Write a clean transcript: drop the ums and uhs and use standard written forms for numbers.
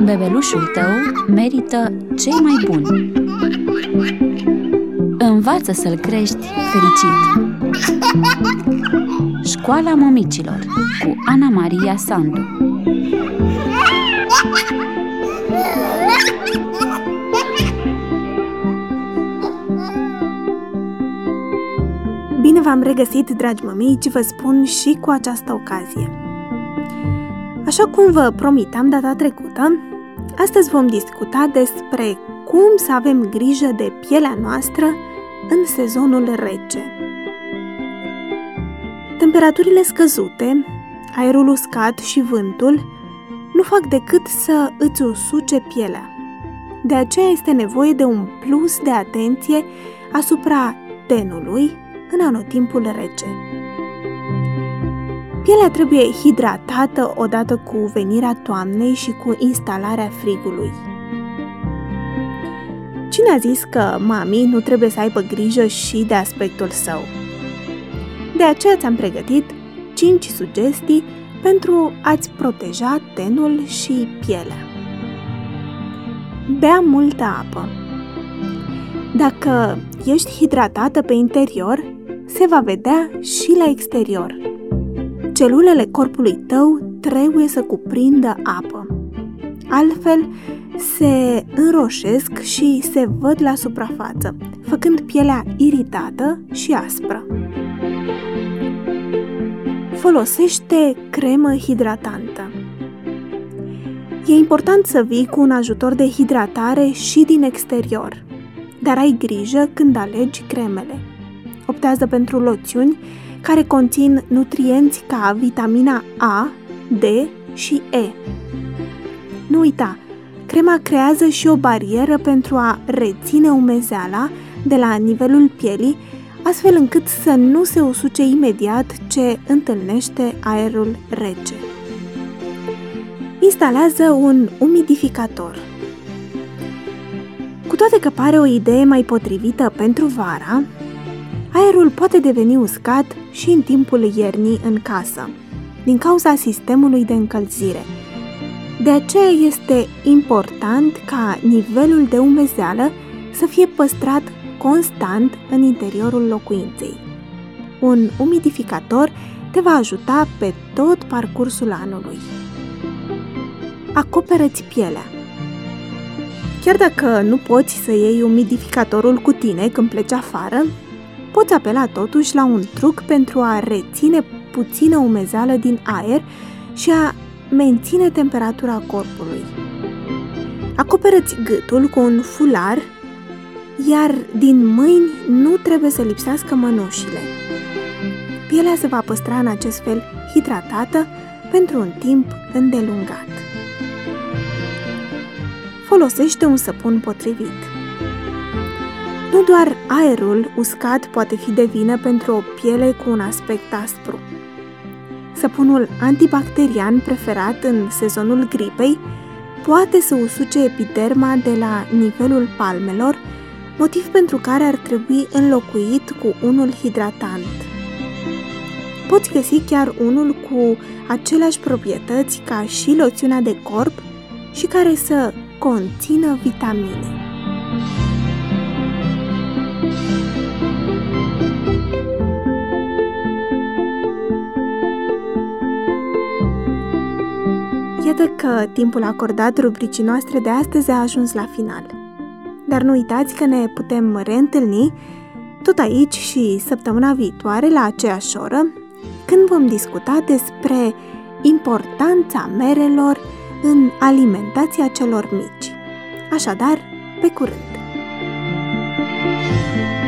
Bebelușul tău merită cei mai buni. Învață să-l crești fericit. Școala Mămicilor cu Ana Maria Sandu. Bine v-am regăsit, dragi mămici, vă spun și cu această ocazie. Așa cum vă promiteam data trecută, astăzi vom discuta despre cum să avem grijă de pielea noastră în sezonul rece. Temperaturile scăzute, aerul uscat și vântul nu fac decât să îți usuce pielea. De aceea este nevoie de un plus de atenție asupra tenului în anotimpul rece. Pielea trebuie hidratată odată cu venirea toamnei și cu instalarea frigului. Cine a zis că mami nu trebuie să aibă grijă și de aspectul său? De aceea ți-am pregătit 5 sugestii pentru a-ți proteja tenul și pielea. Bea multă apă. Dacă ești hidratată pe interior, se va vedea și la exterior. Celulele corpului tău trebuie să cuprindă apă. Altfel, se înroșesc și se văd la suprafață, făcând pielea iritată și aspră. Folosește cremă hidratantă. E important să vii cu un ajutor de hidratare și din exterior, dar ai grijă când alegi cremele. Optează pentru loțiuni care conțin nutrienți ca vitamina A, D și E. Nu uita, crema creează și o barieră pentru a reține umezeala de la nivelul pielii, astfel încât să nu se usuce imediat ce întâlnește aerul rece. Instalează un umidificator. Cu toate că pare o idee mai potrivită pentru vara, aerul poate deveni uscat și în timpul iernii în casă, din cauza sistemului de încălzire. De aceea este important ca nivelul de umezeală să fie păstrat constant în interiorul locuinței. Un umidificator te va ajuta pe tot parcursul anului. Acoperă-ți pielea. Chiar dacă nu poți să iei umidificatorul cu tine când pleci afară, poți apela totuși la un truc pentru a reține puțină umezeală din aer și a menține temperatura corpului. Acoperă-ți gâtul cu un fular, iar din mâini nu trebuie să lipsească mănușile. Pielea se va păstra în acest fel hidratată pentru un timp îndelungat. Folosește un săpun potrivit. Nu doar aerul uscat poate fi de vină pentru o piele cu un aspect aspru. Săpunul antibacterian preferat în sezonul gripei poate să usuce epiderma de la nivelul palmelor, motiv pentru care ar trebui înlocuit cu unul hidratant. Poți găsi chiar unul cu aceleași proprietăți ca și loțiunea de corp și care să conțină vitamine. Iată că timpul acordat rubricii noastre de astăzi a ajuns la final. Dar nu uitați că ne putem reîntâlni tot aici și săptămâna viitoare la aceeași oră, când vom discuta despre importanța merelor în alimentația celor mici. Așadar, pe curând!